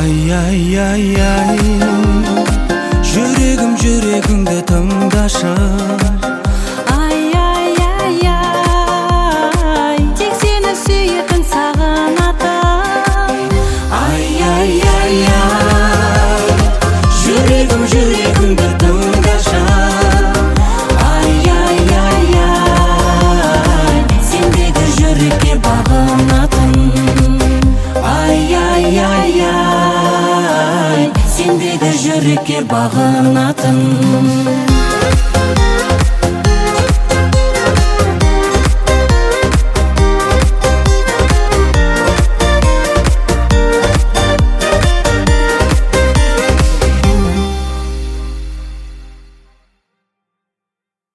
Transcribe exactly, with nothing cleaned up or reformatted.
Ай, ай, ай, ай, жүрегім жүрегіңді тыңдашы. Ай, ай, ай, ай, тек сені сүйетін сағынатын. Ай, ай, ай, ай, жүрегім жүрегіңді тыңдашы. Ай, ай, ай, ай, сендегі жүрекке бағынатын. ай, ай, ай, ай, сендегі жүрекке бағынатын.